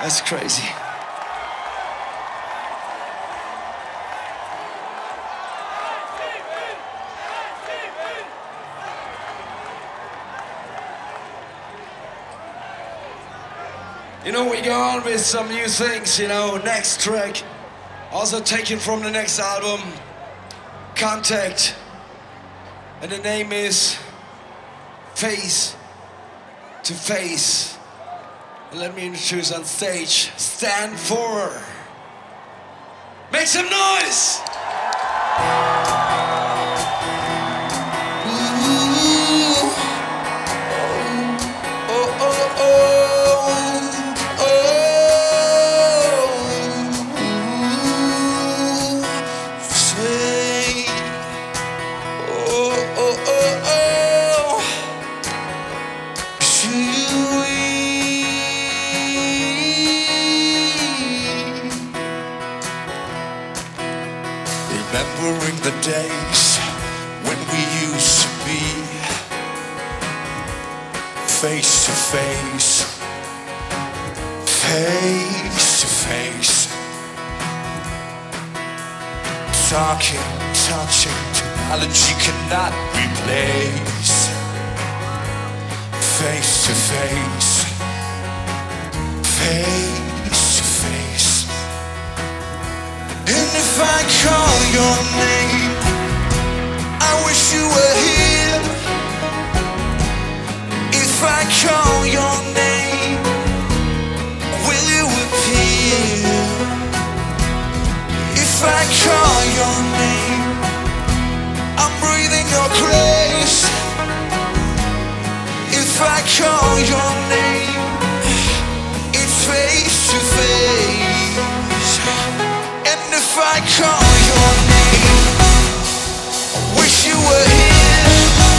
That's crazy. You know, we go on with some new things, you know, next track, also taken from the next album, Contact, and the name is Face to Face. And let me introduce on stage, Stand For. Make some noise! Remembering the days when we used to be face to face, face to face, talking, touching, technology cannot replace, face to face, face to face. And if I call your name, I wish you were here. If I call your name, will you appear? If I call your name, I'm breathing your grace. If I call your name, it's face to face. And if I call your name, I wish you were here.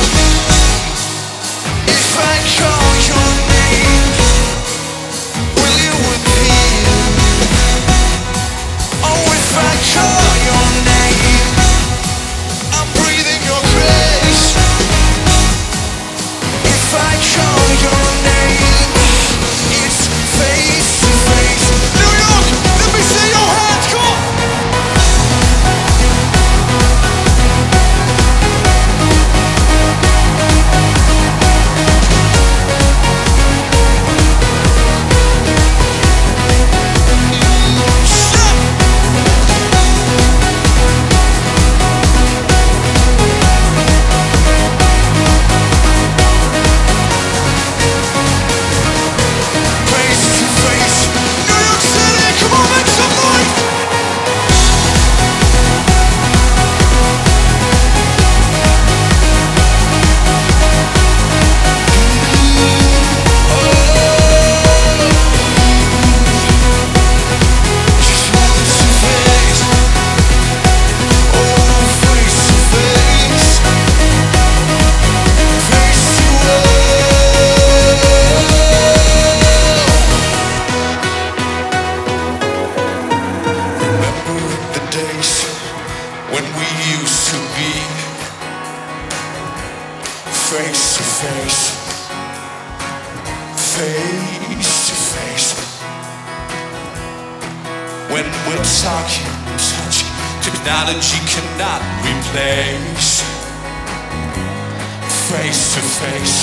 If I call your name, will you appear? Oh, if I call your name, I'm breathing your grace. If I call your name, it's face to face. New York, let me see your hands, come on! When we used to be face to face, face to face. When we're talking, touching, technology cannot replace. Face to face,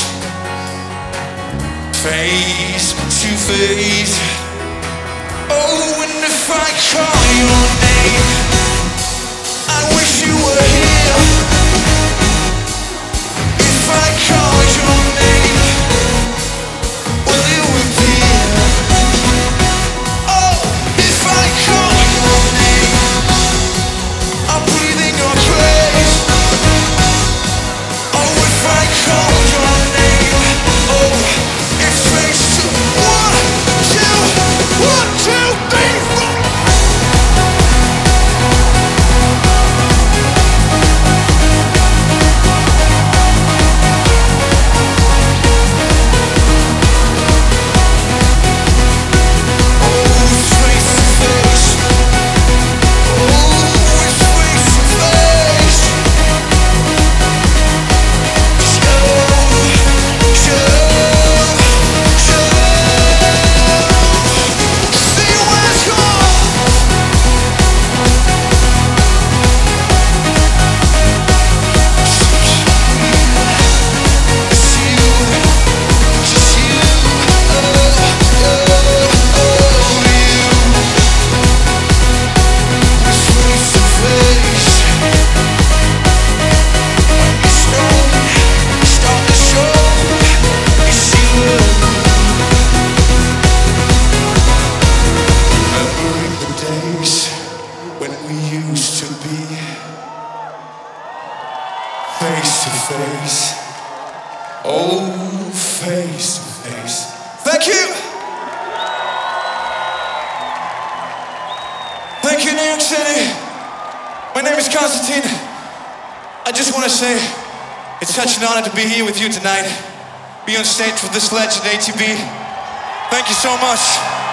face to face. Oh, and if I call your name, I wish you were here. If I call your name, will you appear? Oh, if I call your name, I'm breathing your grace. Oh, if I call your name, oh, it's face to 1, 2, 1, 2, 3, 4. face to face. Thank you! Thank you, New York City. My name is Konstantin. I just want to say it's such an honor to be here with you tonight. Be on stage with this legend, ATB. Thank you so much.